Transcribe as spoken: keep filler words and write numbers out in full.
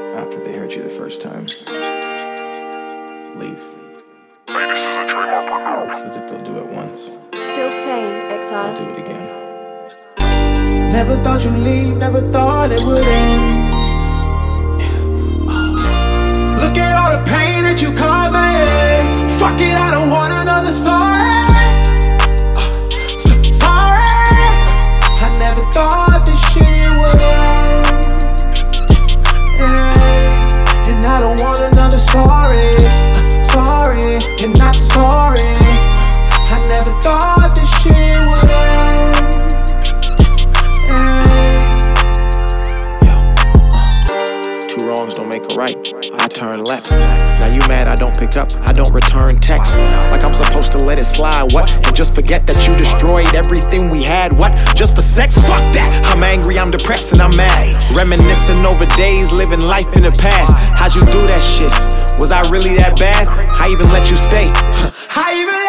after they hurt you the first time, leave. Because if they'll do it once, Still same, Exile. they'll do it again. Never thought you'd leave, never thought it would end. Look at all the pain that you caused me. Fuck it, I don't want another sorry. So sorry. I never thought this shit would end. Yeah. And I don't want another sorry. Sorry, and not sorry. I never thought this shit would end. Two wrongs don't make a right. I turn left. Now you mad I don't pick up, I don't return texts. Like I'm supposed to let it slide, what? And just forget that you destroyed everything we had, what? Just for sex? Fuck that! I'm angry, I'm depressed, and I'm mad. Reminiscing over days, living life in the past. How'd you do that shit? Was I really that bad? I even let you stay. I even